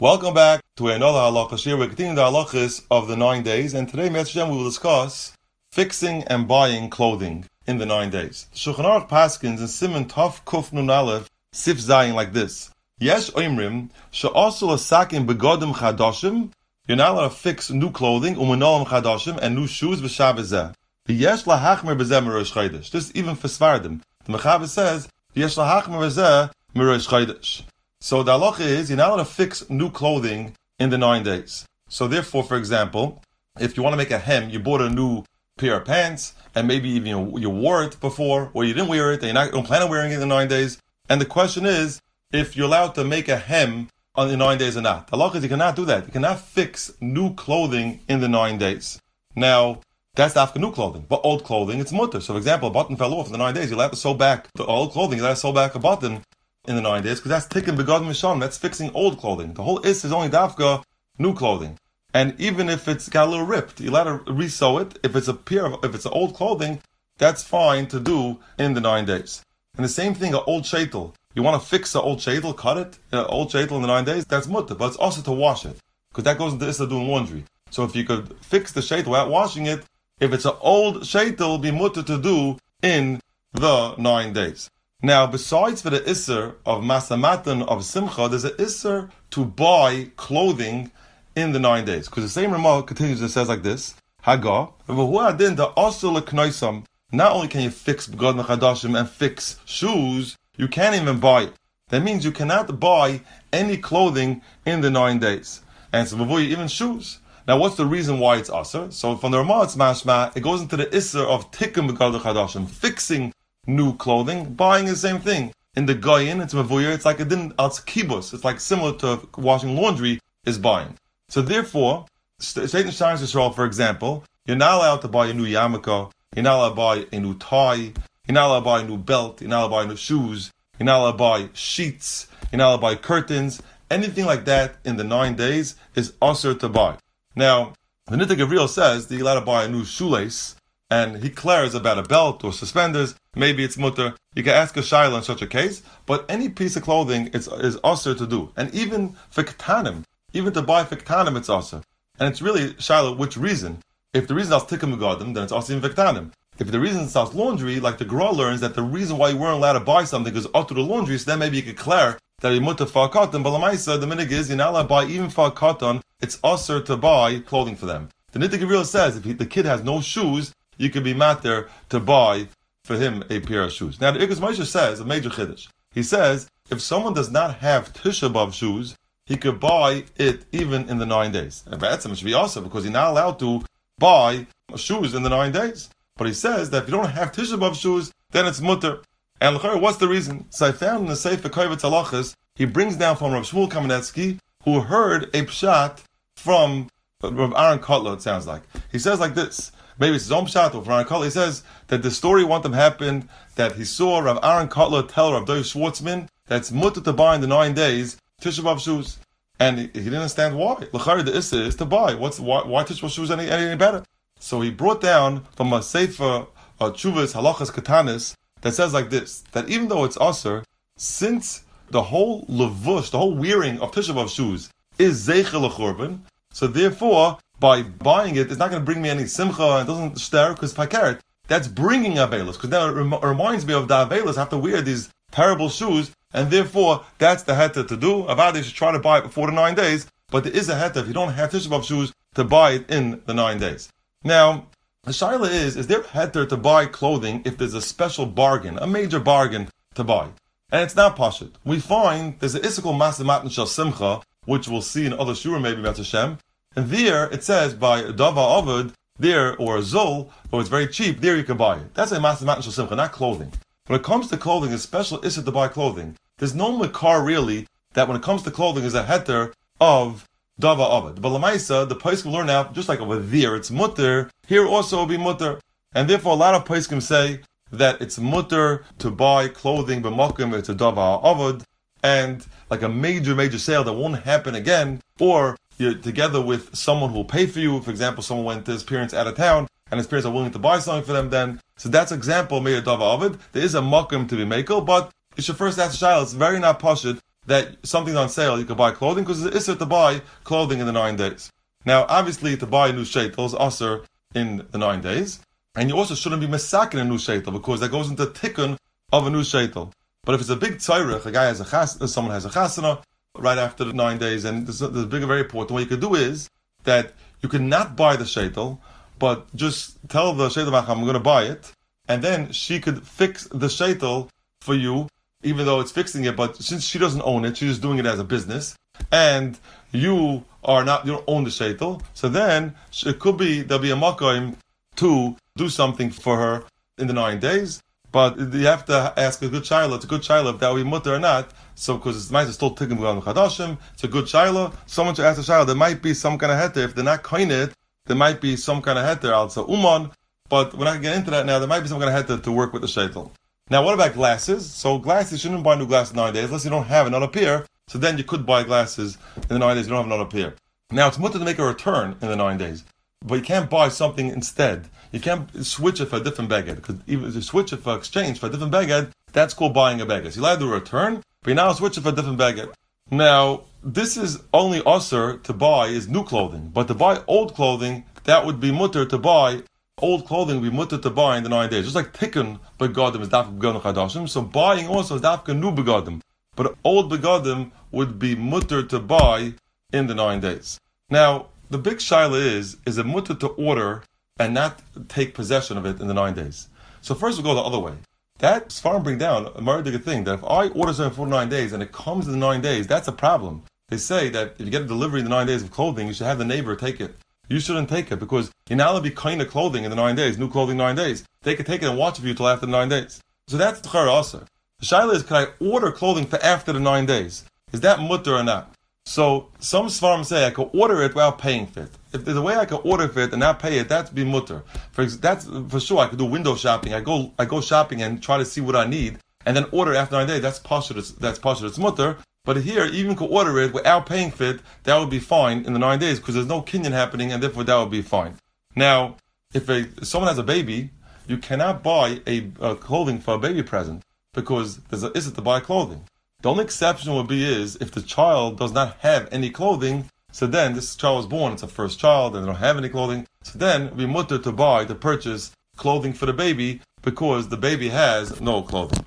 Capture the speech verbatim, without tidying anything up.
Welcome back to another halacha shir. We're continuing the halachas of the nine days, and today, Mister Shem, we will discuss fixing and buying clothing in the nine days. Shulchan Aruch paskins in Siman Tov Kuf Nun Aleph Sif Zayin like this: Yesh oimrim she'asul asakim begodim chadashim. You're not allowed to fix new clothing, umenolim chadashim, and new shoes b'Shabbat. Yesh lahachmer b'zeh mirosh chodesh. This even for Sfardim. The Mechaber says yesh lahachmer b'zeh mirosh chodesh. So the halacha is you're not allowed to fix new clothing in the nine days. So therefore, for example, if you want to make a hem, you bought a new pair of pants, and maybe even you, you wore it before, or you didn't wear it, and you're not don't plan on wearing it in the nine days. And the question is, if you're allowed to make a hem on the nine days or not. The halacha is you cannot do that. You cannot fix new clothing in the nine days. Now, that's after new clothing. But old clothing, it's mutter. So for example, a button fell off in the nine days, you'll have to sew back the old clothing, you'll have to sew back a button in the nine days, because that's tikkun begad misham, that's fixing old clothing. The whole is is only dafka new clothing. And even if it's got a little ripped, you're allowed to re-sew it. If it's a pair of, if it's old clothing, that's fine to do in the nine days. And the same thing, an old shaitel. You want to fix an old shaitel, cut it, an old shaitel in the nine days, that's mutter, but it's also to wash it, because that goes into issa doing laundry. So if you could fix the shaitel without washing it, if it's an old shaitel, it'll be mutter to do in the nine days. Now, besides for the isser of masamatan of simcha, there's an isser to buy clothing in the nine days. Because the same remark continues and says like this: Haga, not only can you fix begad chadashim and fix shoes, you can't even buy it. That means you cannot buy any clothing in the nine days. And so even shoes. Now, what's the reason why it's aser? So from the Ramah, it's mashma, it goes into the isser of tikkun begad chadashim, fixing new clothing. Buying is the same thing. In the Goyin, it's mavuyer, it's like it didn't, it's kibus. It's like similar to washing laundry is buying. So therefore, Satan Shines Yisrael, for example, you're not allowed to buy a new yarmulke, you're not allowed to buy a new tie, you're not allowed to buy a new belt, you're not allowed to buy new shoes, you're not allowed to buy sheets, you're not allowed to buy curtains, anything like that in the nine days is usher to buy. Now, the Nitei Gavriel says that you're allowed to buy a new shoelace, and he declares about a belt or suspenders, maybe it's mutter. You can ask a shayla in such a case, but any piece of clothing is, is usher to do. And even for ketanim, even to buy for ketanim, it's usher. And it's really shayla, which reason? If the reason is tikkun megadim, then it's usher in ketanim. If the reason is laundry, like the Gra learns that the reason why you weren't allowed to buy something is usher to laundry, so then maybe you could declare that you're mutter for cotton, but lamaisa, the minig is, you're not allowed to buy even for cotton, it's usher to buy clothing for them. The Nitei Gavriel says if he, the kid has no shoes, you could be matter to buy for him a pair of shoes. Now, the Ikos Moshe says, a major chiddush. He says, if someone does not have Tisha B'Av shoes, he could buy it even in the nine days. And that's it should be awesome, because he's not allowed to buy shoes in the nine days. But he says that if you don't have Tisha B'Av shoes, then it's mutter. And what's the reason? So I found in the Sefer Kovetz Halachos, he brings down from Rav Shmuel Kamenetsky, who heard a pshat from Rav Aaron Kotler, it sounds like. He says like this. Maybe it's his own pshat or Aaron Kotler. He says that the story one time happened that he saw Rav Aaron Kotler tell Rav Dov Schwartzman that's mutter to buy in the nine days Tisha B'Av shoes, and he, he didn't understand why. L'chari the issa is to buy. What's why, why Tisha B'Av shoes any, any better? So he brought down from a sefer uh, Chuvas Halachas Katanis that says like this: that even though it's aser, since the whole levush, the whole wearing of Tisha B'Av shoes is zeichel l'churban, so therefore, by buying it, it's not going to bring me any simcha, and it doesn't stare, because if I carry it, that's bringing avelos, because now it rem- reminds me of the avelos, I have to wear these terrible shoes, and therefore, that's the heta to do. Avadi should try to buy it before the nine days, but there is a heta, if you don't have Tisha B'Av shoes, to buy it in the nine days. Now, the shaila is, is there a heta to buy clothing if there's a special bargain, a major bargain to buy? And it's not pashut. We find there's an isakol masamat and shal simcha, which we'll see in other shura, maybe B'ez Hashem. And there, it says, by Dava Avad, there, or a Zol, or it's very cheap, there you can buy it. That's a Masamat and Shal Simcha, not clothing. When it comes to clothing, a special issa to buy clothing. There's no makar really, that when it comes to clothing, is a heter of Dava Avad. But Lamaisa, the Paiskim learn out, just like over there, it's mutter, here also will be mutter. And therefore, a lot of Paiskim say that it's mutter to buy clothing, b'makim, it's a Dava Avad, and like a major, major sale that won't happen again, or you're together with someone who will pay for you. For example, someone went to his parents out of town, and his parents are willing to buy something for them then. So that's an example made of Dava Ovid. There is a makom to be makel, but you should first ask the child. It's very not pashut that something's on sale, you can buy clothing, because it's isser to buy clothing in the nine days. Now, obviously, to buy a new sheitel is usher in the nine days, and you also shouldn't be misakin a new sheitel, because that goes into tikkun of a new sheitel. But if it's a big tzairich, a guy has a chas, someone has a chasana right after the nine days, and there's a, there's a big, very important, what you could do is that you can not buy the sheitel, but just tell the sheitel macham, I'm going to buy it, and then she could fix the sheitel for you, even though it's fixing it, but since she doesn't own it, she's just doing it as a business, and you are not, you don't own the sheitel, so then it could be, there'll be a makom to do something for her in the nine days, but you have to ask a good shiloh, it's a good shiloh if that would be mutter or not, so because it's nice, it's still tikkun b'gam chadashim, it's a good shiloh, someone should ask the shiloh, there might be some kind of heter, if they're not koined, there might be some kind of heter, also uman, but we're not going to get into that now, there might be some kind of heter to work with the sheitel. Now, what about glasses? So glasses, you shouldn't buy new glasses in nine days unless you don't have another pair. So then you could buy glasses in the nine days. You don't have another pair. Now, it's mutter to make a return in the nine days, but you can't buy something instead. You can't switch it for a different baguette, because even if you switch it for exchange for a different baguette, that's called buying a baguette. So you're allowed to return, but you now switch it for a different baguette. Now, this is only usher to buy is new clothing, but to buy old clothing, that would be mutter to buy. Old clothing would be mutter to buy in the nine days. Just like tikkun begadim is dafka begadim chadashim, so buying also is dafka new begadim. But old begadim would be mutter to buy in the nine days. Now, the big shaila is, is it mutter to order and not take possession of it in the nine days? So first we'll go the other way. That Sfarim bring down a maradiga thing, that if I order something for nine days and it comes in the nine days, that's a problem. They say that if you get a delivery in the nine days of clothing, you should have the neighbor take it. You shouldn't take it, because you're not allowed to be kind of clothing in the nine days, new clothing nine days. They could take it and watch it for you till after the nine days. So that's the chara also. The shaila is, can I order clothing for after the nine days? Is that mutter or not? So some svarim say I could order it without paying for it. If there's a way I could order for it and not pay it, that's be mutter. For that's for sure. I could do window shopping. I go I go shopping and try to see what I need, and then order after nine days. That's pashut. That's pashut. It's mutter. But here, even could order it without paying for it, that would be fine in the nine days, because there's no kinyan happening, and therefore that would be fine. Now, if, a, if someone has a baby, you cannot buy a, a clothing for a baby present, because there's a issue to buy clothing. The only exception would be is if the child does not have any clothing, so then this child was born, it's a first child, and they don't have any clothing, so then it would be mutter to buy, to purchase clothing for the baby, because the baby has no clothing.